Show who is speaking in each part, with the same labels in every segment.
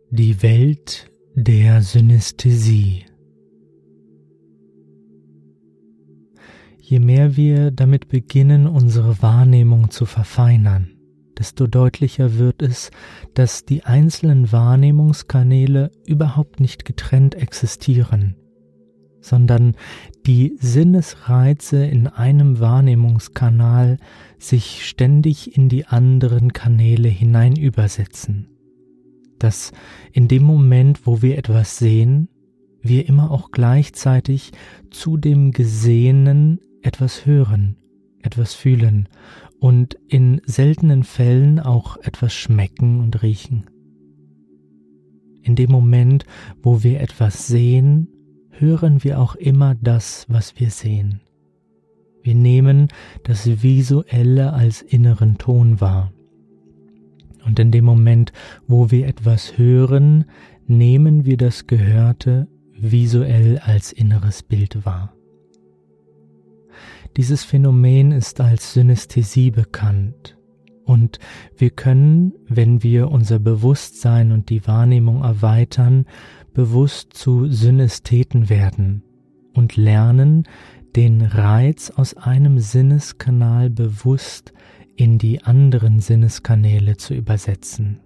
Speaker 1: Die Welt der Synästhesie. Je mehr wir damit beginnen, unsere Wahrnehmung zu verfeinern, desto deutlicher wird es, dass die einzelnen Wahrnehmungskanäle überhaupt nicht getrennt existieren, sondern die Sinnesreize in einem Wahrnehmungskanal sich ständig in die anderen Kanäle hineinübersetzen. Dass in dem Moment, wo wir etwas sehen, wir immer auch gleichzeitig zu dem Gesehenen etwas hören, etwas fühlen und in seltenen Fällen auch etwas schmecken und riechen. In dem Moment, wo wir etwas sehen, hören wir auch immer das, was wir sehen. Wir nehmen das Visuelle als inneren Ton wahr. Und in dem Moment, wo wir etwas hören, nehmen wir das Gehörte visuell als inneres Bild wahr. Dieses Phänomen ist als Synästhesie bekannt und wir können, wenn wir unser Bewusstsein und die Wahrnehmung erweitern, bewusst zu Synästheten werden und lernen, den Reiz aus einem Sinneskanal bewusst in die anderen Sinneskanäle zu übersetzen.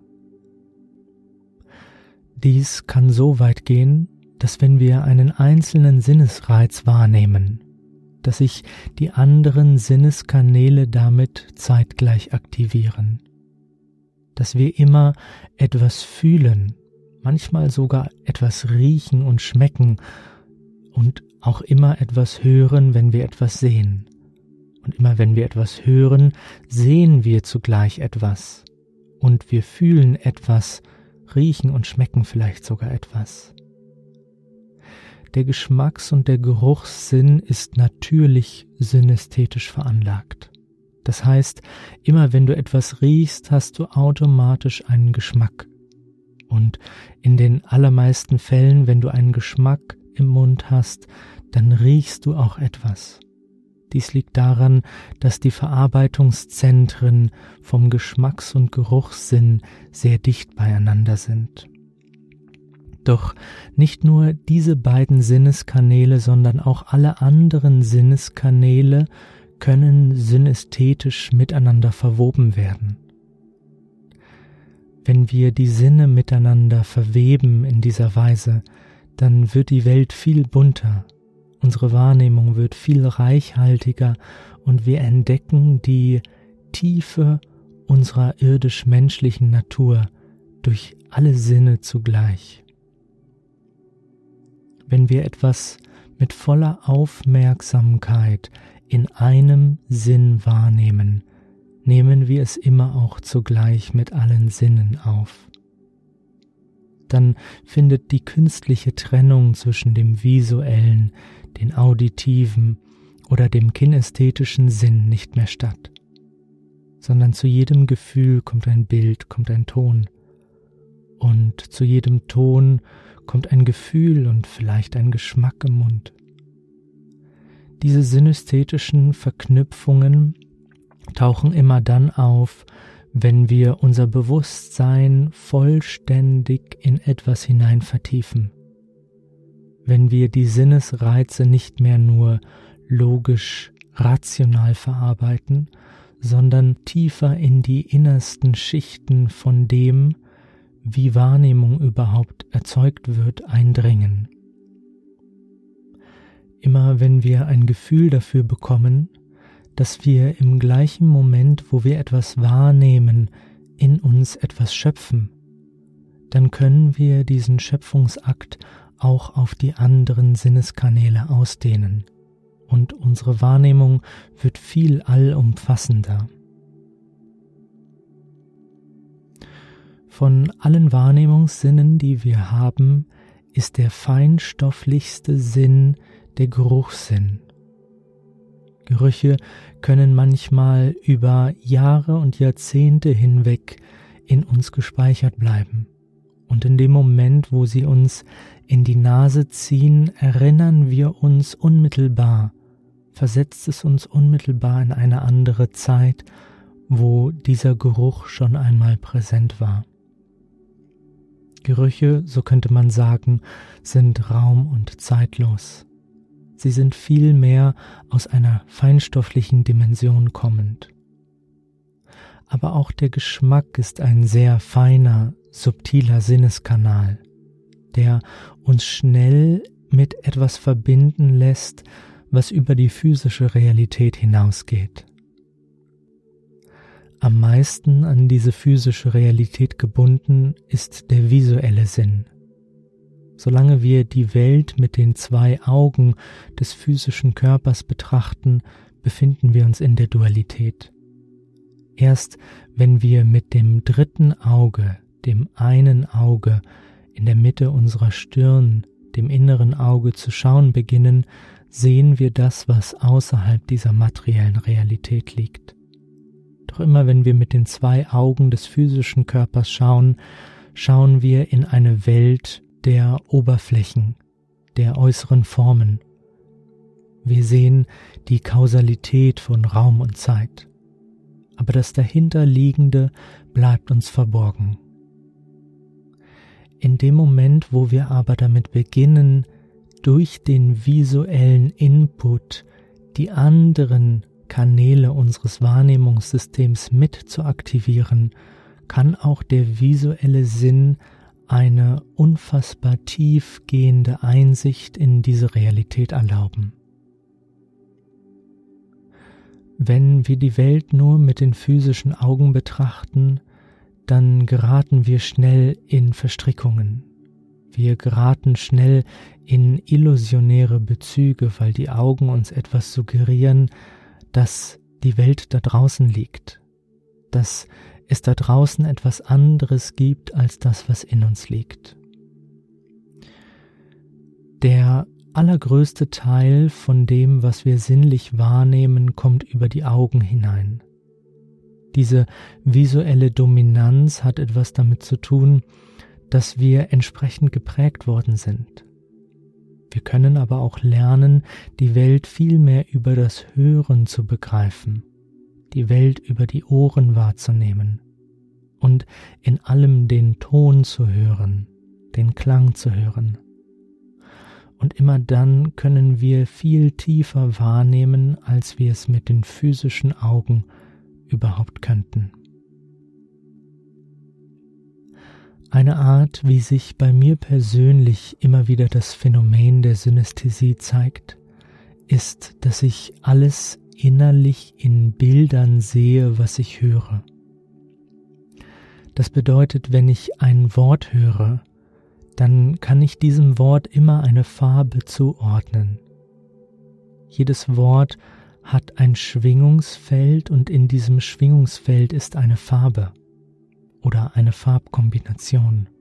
Speaker 1: Dies kann so weit gehen, dass wenn wir einen einzelnen Sinnesreiz wahrnehmen, dass sich die anderen Sinneskanäle damit zeitgleich aktivieren, dass wir immer etwas fühlen, manchmal sogar etwas riechen und schmecken und auch immer etwas hören, wenn wir etwas sehen. Und immer wenn wir etwas hören, sehen wir zugleich etwas. Und wir fühlen etwas, riechen und schmecken vielleicht sogar etwas. Der Geschmacks- und der Geruchssinn ist natürlich synästhetisch veranlagt. Das heißt, immer wenn du etwas riechst, hast du automatisch einen Geschmack. Und in den allermeisten Fällen, wenn du einen Geschmack im Mund hast, dann riechst du auch etwas. Dies liegt daran, dass die Verarbeitungszentren vom Geschmacks- und Geruchssinn sehr dicht beieinander sind. Doch nicht nur diese beiden Sinneskanäle, sondern auch alle anderen Sinneskanäle können synästhetisch miteinander verwoben werden. Wenn wir die Sinne miteinander verweben in dieser Weise, dann wird die Welt viel bunter. Unsere Wahrnehmung wird viel reichhaltiger und wir entdecken die Tiefe unserer irdisch-menschlichen Natur durch alle Sinne zugleich. Wenn wir etwas mit voller Aufmerksamkeit in einem Sinn wahrnehmen, nehmen wir es immer auch zugleich mit allen Sinnen auf. Dann findet die künstliche Trennung zwischen dem visuellen, den auditiven oder dem kinästhetischen Sinn nicht mehr statt, sondern zu jedem Gefühl kommt ein Bild, kommt ein Ton und zu jedem Ton kommt ein Gefühl und vielleicht ein Geschmack im Mund. Diese synästhetischen Verknüpfungen tauchen immer dann auf, wenn wir unser Bewusstsein vollständig in etwas hinein vertiefen. Wenn wir die Sinnesreize nicht mehr nur logisch, rational verarbeiten, sondern tiefer in die innersten Schichten von dem, wie Wahrnehmung überhaupt erzeugt wird, eindringen. Immer wenn wir ein Gefühl dafür bekommen, dass wir im gleichen Moment, wo wir etwas wahrnehmen, in uns etwas schöpfen, dann können wir diesen Schöpfungsakt auch auf die anderen Sinneskanäle ausdehnen und unsere Wahrnehmung wird viel allumfassender. Von allen Wahrnehmungssinnen, die wir haben, ist der feinstofflichste Sinn der Geruchssinn. Gerüche können manchmal über Jahre und Jahrzehnte hinweg in uns gespeichert bleiben. Und in dem Moment, wo sie uns in die Nase ziehen, erinnern wir uns unmittelbar, versetzt es uns unmittelbar in eine andere Zeit, wo dieser Geruch schon einmal präsent war. Gerüche, so könnte man sagen, sind raum- und zeitlos. Sie sind vielmehr aus einer feinstofflichen Dimension kommend. Aber auch der Geschmack ist ein sehr feiner, subtiler Sinneskanal, der uns schnell mit etwas verbinden lässt, was über die physische Realität hinausgeht. Am meisten an diese physische Realität gebunden ist der visuelle Sinn. Solange wir die Welt mit den 2 Augen des physischen Körpers betrachten, befinden wir uns in der Dualität. Erst wenn wir mit dem 3. Auge, dem einen Auge in der Mitte unserer Stirn, dem inneren Auge zu schauen beginnen, sehen wir das, was außerhalb dieser materiellen Realität liegt. Doch immer wenn wir mit den 2 Augen des physischen Körpers schauen, schauen wir in eine Welt der Oberflächen, der äußeren Formen. Wir sehen die Kausalität von Raum und Zeit. Aber das Dahinterliegende bleibt uns verborgen. In dem Moment, wo wir aber damit beginnen, durch den visuellen Input die anderen Kanäle unseres Wahrnehmungssystems mit zu aktivieren, kann auch der visuelle Sinn eine unfassbar tiefgehende Einsicht in diese Realität erlauben. Wenn wir die Welt nur mit den physischen Augen betrachten, dann geraten wir schnell in Verstrickungen. Wir geraten schnell in illusionäre Bezüge, weil die Augen uns etwas suggerieren, dass die Welt da draußen liegt, dass es da draußen etwas anderes gibt als das, was in uns liegt. Der allergrößte Teil von dem, was wir sinnlich wahrnehmen, kommt über die Augen hinein. Diese visuelle Dominanz hat etwas damit zu tun, dass wir entsprechend geprägt worden sind. Wir können aber auch lernen, die Welt viel mehr über das Hören zu begreifen, die Welt über die Ohren wahrzunehmen und in allem den Ton zu hören, den Klang zu hören. Und immer dann können wir viel tiefer wahrnehmen, als wir es mit den physischen Augen überhaupt könnten. Eine Art, wie sich bei mir persönlich immer wieder das Phänomen der Synästhesie zeigt, ist, dass ich alles innerlich in Bildern sehe, was ich höre. Das bedeutet, wenn ich ein Wort höre, dann kann ich diesem Wort immer eine Farbe zuordnen. Jedes Wort hat ein Schwingungsfeld und in diesem Schwingungsfeld ist eine Farbe oder eine Farbkombination.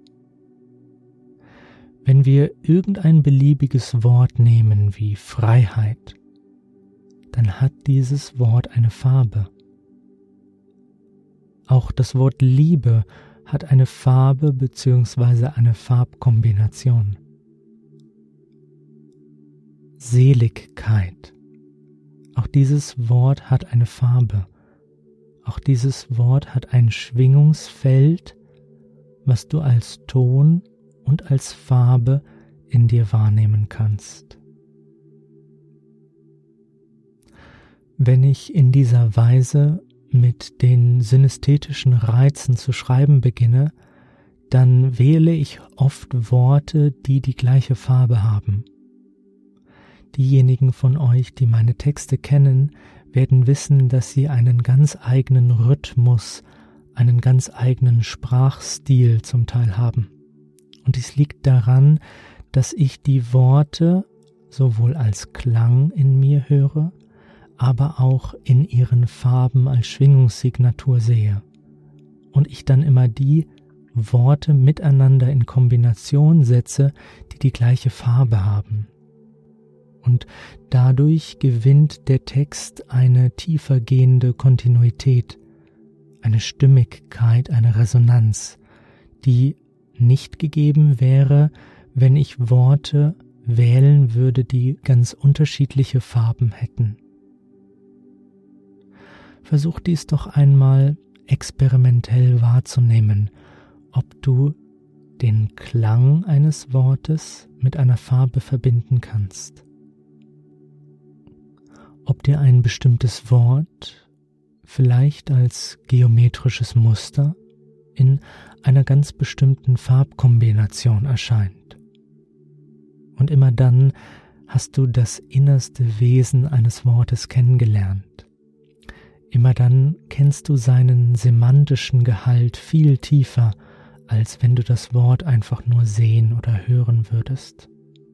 Speaker 1: Wenn wir irgendein beliebiges Wort nehmen wie Freiheit, dann hat dieses Wort eine Farbe. Auch das Wort Liebe hat eine Farbe bzw. eine Farbkombination. Seligkeit. Auch dieses Wort hat eine Farbe. Auch dieses Wort hat ein Schwingungsfeld, was du als Ton und als Farbe in dir wahrnehmen kannst. Wenn ich in dieser Weise mit den synästhetischen Reizen zu schreiben beginne, dann wähle ich oft Worte, die die gleiche Farbe haben. Diejenigen von euch, die meine Texte kennen, werden wissen, dass sie einen ganz eigenen Rhythmus, einen ganz eigenen Sprachstil zum Teil haben. Und dies liegt daran, dass ich die Worte sowohl als Klang in mir höre, aber auch in ihren Farben als Schwingungssignatur sehe. Und ich dann immer die Worte miteinander in Kombination setze, die die gleiche Farbe haben. Und dadurch gewinnt der Text eine tiefer gehende Kontinuität, eine Stimmigkeit, eine Resonanz, die nicht gegeben wäre, wenn ich Worte wählen würde, die ganz unterschiedliche Farben hätten. Versuch dies doch einmal experimentell wahrzunehmen, ob du den Klang eines Wortes mit einer Farbe verbinden kannst. Ob dir ein bestimmtes Wort vielleicht als geometrisches Muster in einer ganz bestimmten Farbkombination erscheint. Und immer dann hast du das innerste Wesen eines Wortes kennengelernt. Immer dann kennst du seinen semantischen Gehalt viel tiefer, als wenn du das Wort einfach nur sehen oder hören würdest.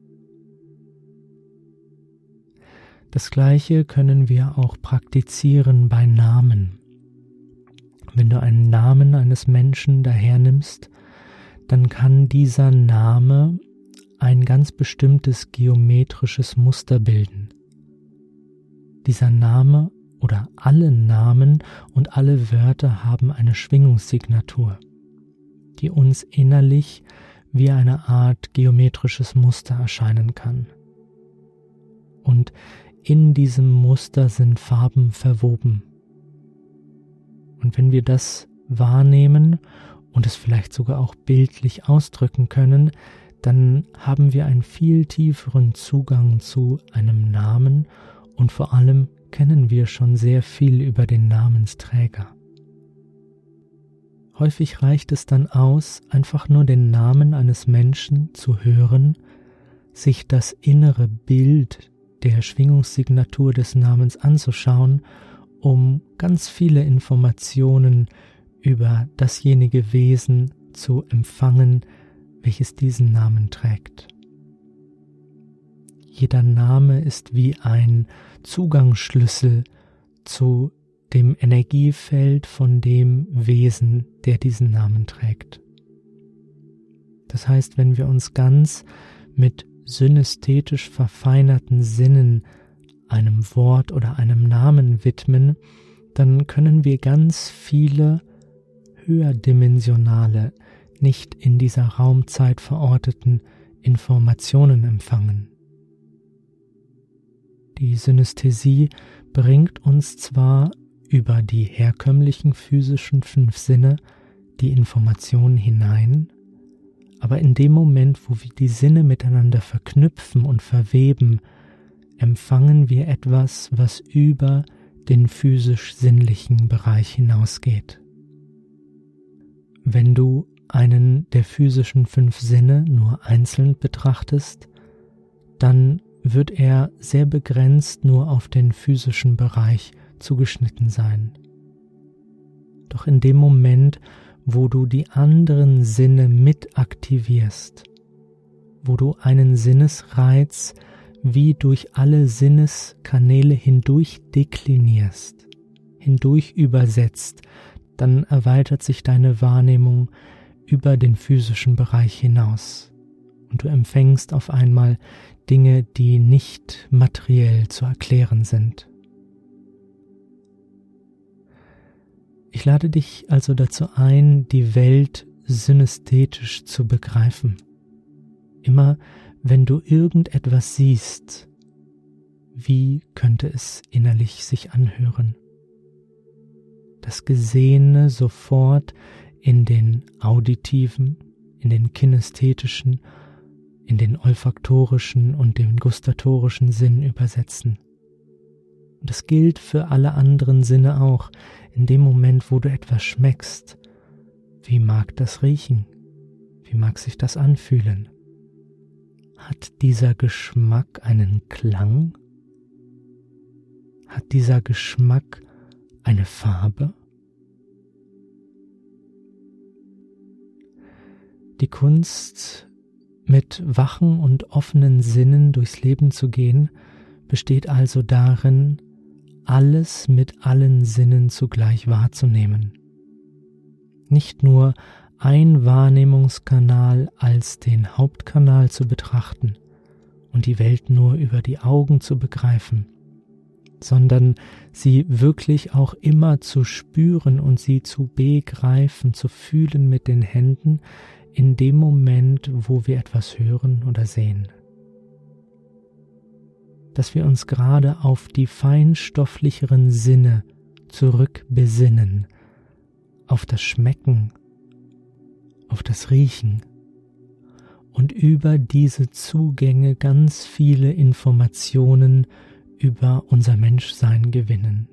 Speaker 1: Das Gleiche können wir auch praktizieren bei Namen. Wenn du einen Namen eines Menschen dahernimmst, dann kann dieser Name ein ganz bestimmtes geometrisches Muster bilden. Dieser Name oder alle Namen und alle Wörter haben eine Schwingungssignatur, die uns innerlich wie eine Art geometrisches Muster erscheinen kann. Und in diesem Muster sind Farben verwoben. Und wenn wir das wahrnehmen und es vielleicht sogar auch bildlich ausdrücken können, dann haben wir einen viel tieferen Zugang zu einem Namen und vor allem kennen wir schon sehr viel über den Namensträger. Häufig reicht es dann aus, einfach nur den Namen eines Menschen zu hören, sich das innere Bild der Schwingungssignatur des Namens anzuschauen, um ganz viele Informationen über dasjenige Wesen zu empfangen, welches diesen Namen trägt. Jeder Name ist wie ein Zugangsschlüssel zu dem Energiefeld von dem Wesen, der diesen Namen trägt. Das heißt, wenn wir uns ganz mit synästhetisch verfeinerten Sinnen einem Wort oder einem Namen widmen, dann können wir ganz viele höherdimensionale, nicht in dieser Raumzeit verorteten Informationen empfangen. Die Synästhesie bringt uns zwar über die herkömmlichen physischen 5 Sinne die Informationen hinein, aber in dem Moment, wo wir die Sinne miteinander verknüpfen und verweben, empfangen wir etwas, was über den physisch-sinnlichen Bereich hinausgeht. Wenn du einen der physischen 5 Sinne nur einzeln betrachtest, dann wird er sehr begrenzt nur auf den physischen Bereich zugeschnitten sein. Doch in dem Moment, wo du die anderen Sinne mit aktivierst, wo du einen Sinnesreiz wie durch alle Sinneskanäle hindurch deklinierst, hindurch übersetzt, dann erweitert sich deine Wahrnehmung über den physischen Bereich hinaus und du empfängst auf einmal Dinge, die nicht materiell zu erklären sind. Ich lade dich also dazu ein, die Welt synästhetisch zu begreifen. Immer wenn du irgendetwas siehst, wie könnte es innerlich sich anhören? Das Gesehene sofort in den auditiven, in den kinästhetischen, in den olfaktorischen und den gustatorischen Sinn übersetzen. Und das gilt für alle anderen Sinne auch. In dem Moment, wo du etwas schmeckst, wie mag das riechen? Wie mag sich das anfühlen? Hat dieser Geschmack einen Klang? Hat dieser Geschmack eine Farbe? Die Kunst, mit wachen und offenen Sinnen durchs Leben zu gehen, besteht also darin, alles mit allen Sinnen zugleich wahrzunehmen. Nicht nur ein Wahrnehmungskanal als den Hauptkanal zu betrachten und die Welt nur über die Augen zu begreifen, sondern sie wirklich auch immer zu spüren und sie zu begreifen, zu fühlen mit den Händen in dem Moment, wo wir etwas hören oder sehen. Dass wir uns gerade auf die feinstofflicheren Sinne zurückbesinnen, auf das Schmecken, auf das Riechen, und über diese Zugänge ganz viele Informationen über unser Menschsein gewinnen.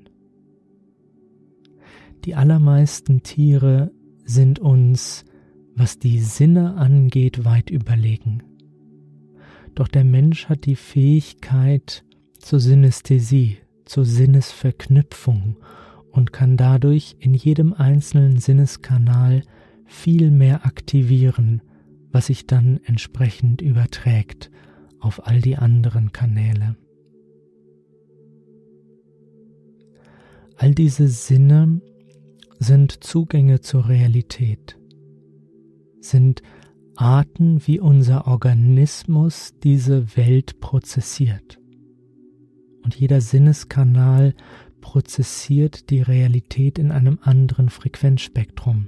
Speaker 1: Die allermeisten Tiere sind uns, was die Sinne angeht, weit überlegen. Doch der Mensch hat die Fähigkeit zur Synästhesie, zur Sinnesverknüpfung und kann dadurch in jedem einzelnen Sinneskanal viel mehr aktivieren, was sich dann entsprechend überträgt auf all die anderen Kanäle. All diese Sinne sind Zugänge zur Realität, sind Arten, wie unser Organismus diese Welt prozessiert. Und jeder Sinneskanal prozessiert die Realität in einem anderen Frequenzspektrum.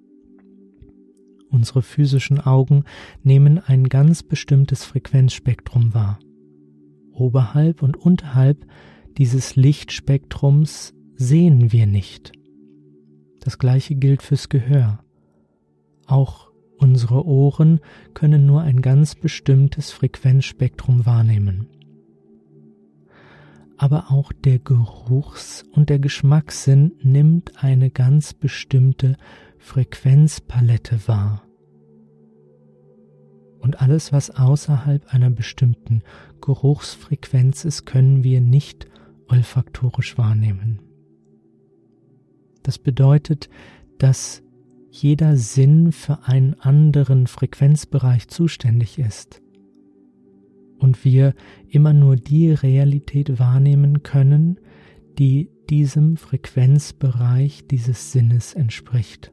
Speaker 1: Unsere physischen Augen nehmen ein ganz bestimmtes Frequenzspektrum wahr. Oberhalb und unterhalb dieses Lichtspektrums sehen wir nicht. Das gleiche gilt fürs Gehör. Auch unsere Ohren können nur ein ganz bestimmtes Frequenzspektrum wahrnehmen. Aber auch der Geruchs- und der Geschmackssinn nimmt eine ganz bestimmte Frequenzpalette wahr. Und alles, was außerhalb einer bestimmten Geruchsfrequenz ist, können wir nicht olfaktorisch wahrnehmen. Das bedeutet, dass jeder Sinn für einen anderen Frequenzbereich zuständig ist und wir immer nur die Realität wahrnehmen können, die diesem Frequenzbereich dieses Sinnes entspricht.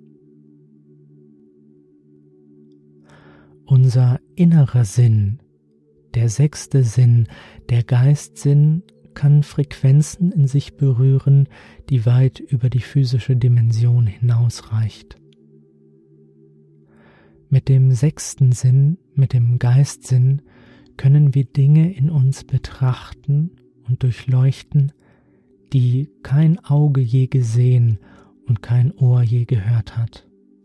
Speaker 1: Unser innerer Sinn, der 6. Sinn, der Geistsinn, kann Frequenzen in sich berühren, die weit über die physische Dimension hinausreicht. Mit dem 6. Sinn, mit dem Geistsinn, können wir Dinge in uns betrachten und durchleuchten, die kein Auge je gesehen und kein Ohr je gehört hat.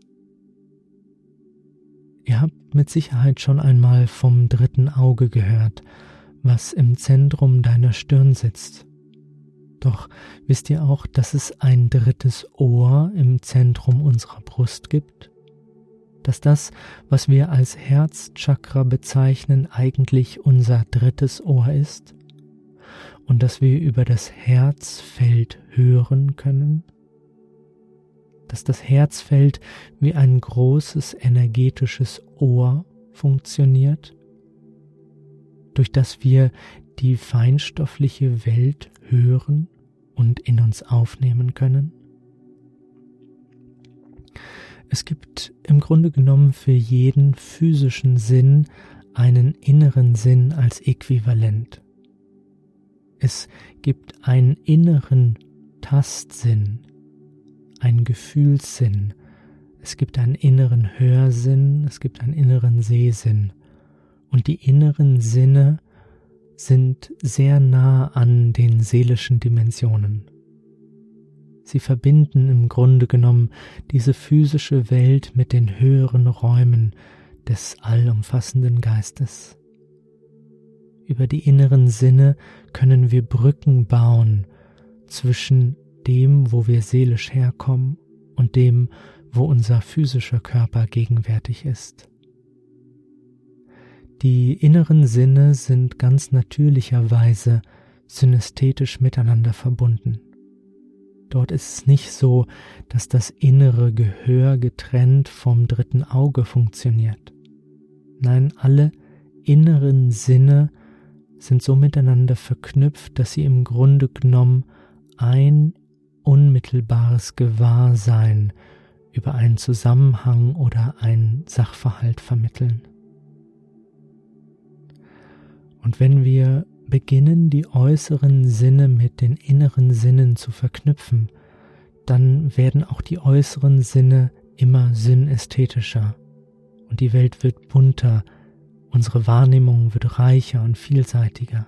Speaker 1: Ihr habt mit Sicherheit schon einmal vom 3. Auge gehört, was im Zentrum deiner Stirn sitzt. Doch wisst ihr auch, dass es ein 3. Ohr im Zentrum unserer Brust gibt? Dass das, was wir als Herzchakra bezeichnen, eigentlich unser 3. Ohr ist? Und dass wir über das Herzfeld hören können? Dass das Herzfeld wie ein großes energetisches Ohr funktioniert, durch das wir die feinstoffliche Welt hören und in uns aufnehmen können? Es gibt im Grunde genommen für jeden physischen Sinn einen inneren Sinn als Äquivalent. Es gibt einen inneren Tastsinn, einen Gefühlssinn, es gibt einen inneren Hörsinn, es gibt einen inneren Sehsinn. Und die inneren Sinne sind sehr nah an den seelischen Dimensionen. Sie verbinden im Grunde genommen diese physische Welt mit den höheren Räumen des allumfassenden Geistes. Über die inneren Sinne können wir Brücken bauen zwischen dem, wo wir seelisch herkommen, und dem, wo unser physischer Körper gegenwärtig ist. Die inneren Sinne sind ganz natürlicherweise synästhetisch miteinander verbunden. Dort ist es nicht so, dass das innere Gehör getrennt vom 3. Auge funktioniert. Nein, alle inneren Sinne sind so miteinander verknüpft, dass sie im Grunde genommen ein unmittelbares Gewahrsein über einen Zusammenhang oder einen Sachverhalt vermitteln. Und wenn wir beginnen, die äußeren Sinne mit den inneren Sinnen zu verknüpfen, dann werden auch die äußeren Sinne immer synästhetischer und die Welt wird bunter, unsere Wahrnehmung wird reicher und vielseitiger.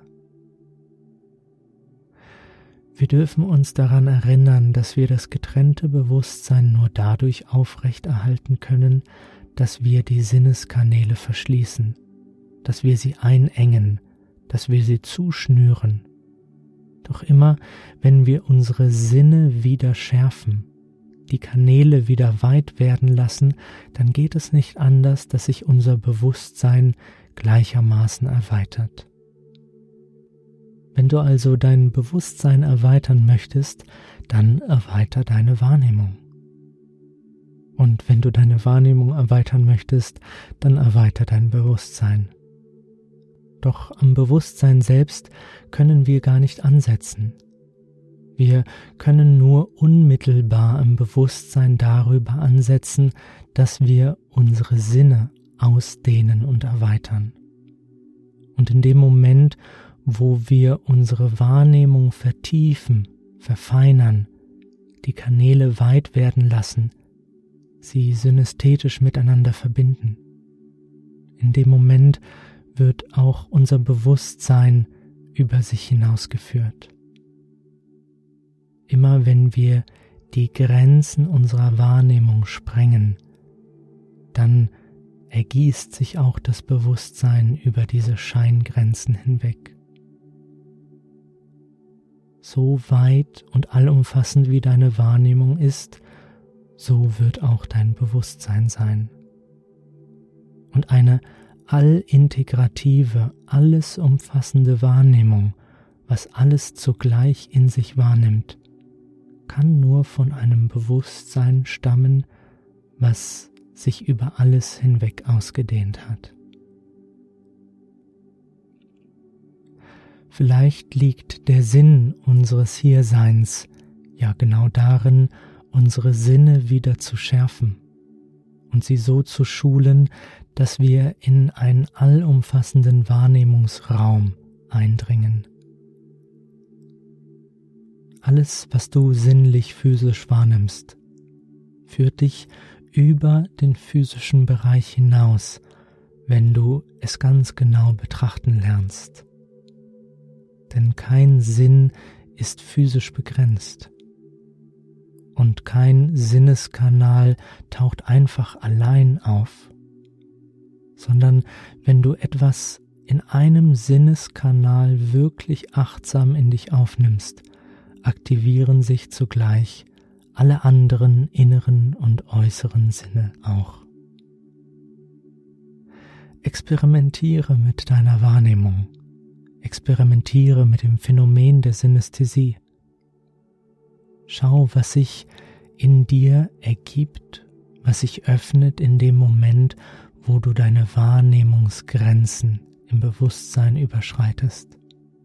Speaker 1: Wir dürfen uns daran erinnern, dass wir das getrennte Bewusstsein nur dadurch aufrechterhalten können, dass wir die Sinneskanäle verschließen, dass wir sie einengen, dass wir sie zuschnüren. Doch immer, wenn wir unsere Sinne wieder schärfen, die Kanäle wieder weit werden lassen, dann geht es nicht anders, dass sich unser Bewusstsein gleichermaßen erweitert. Wenn du also dein Bewusstsein erweitern möchtest, dann erweiter deine Wahrnehmung. Und wenn du deine Wahrnehmung erweitern möchtest, dann erweiter dein Bewusstsein. Doch am Bewusstsein selbst können wir gar nicht ansetzen. Wir können nur unmittelbar am Bewusstsein darüber ansetzen, dass wir unsere Sinne ausdehnen und erweitern. Und in dem Moment, wo wir unsere Wahrnehmung vertiefen, verfeinern, die Kanäle weit werden lassen, sie synästhetisch miteinander verbinden, in dem Moment wird auch unser Bewusstsein über sich hinausgeführt. Immer wenn wir die Grenzen unserer Wahrnehmung sprengen, dann ergießt sich auch das Bewusstsein über diese Scheingrenzen hinweg. So weit und allumfassend wie deine Wahrnehmung ist, so wird auch dein Bewusstsein sein. Und eine allintegrative, alles umfassende Wahrnehmung, was alles zugleich in sich wahrnimmt, kann nur von einem Bewusstsein stammen, was sich über alles hinweg ausgedehnt hat. Vielleicht liegt der Sinn unseres Hierseins ja genau darin, unsere Sinne wieder zu schärfen und sie so zu schulen, dass wir in einen allumfassenden Wahrnehmungsraum eindringen. Alles, was du sinnlich physisch wahrnimmst, führt dich über den physischen Bereich hinaus, wenn du es ganz genau betrachten lernst. Denn kein Sinn ist physisch begrenzt und kein Sinneskanal taucht einfach allein auf, sondern wenn du etwas in einem Sinneskanal wirklich achtsam in dich aufnimmst, aktivieren sich zugleich alle anderen inneren und äußeren Sinne auch. Experimentiere mit deiner Wahrnehmung. Experimentiere mit dem Phänomen der Synästhesie. Schau, was sich in dir ergibt, was sich öffnet in dem Moment, wo du deine Wahrnehmungsgrenzen im Bewusstsein überschreitest.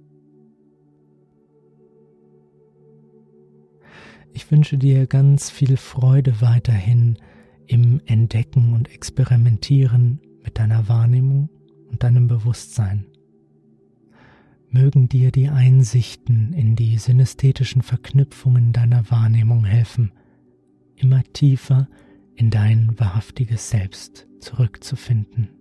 Speaker 1: Ich wünsche dir ganz viel Freude weiterhin im Entdecken und Experimentieren mit deiner Wahrnehmung und deinem Bewusstsein. Mögen dir die Einsichten in die synästhetischen Verknüpfungen deiner Wahrnehmung helfen, immer tiefer in dein wahrhaftiges Selbst zurückzufinden.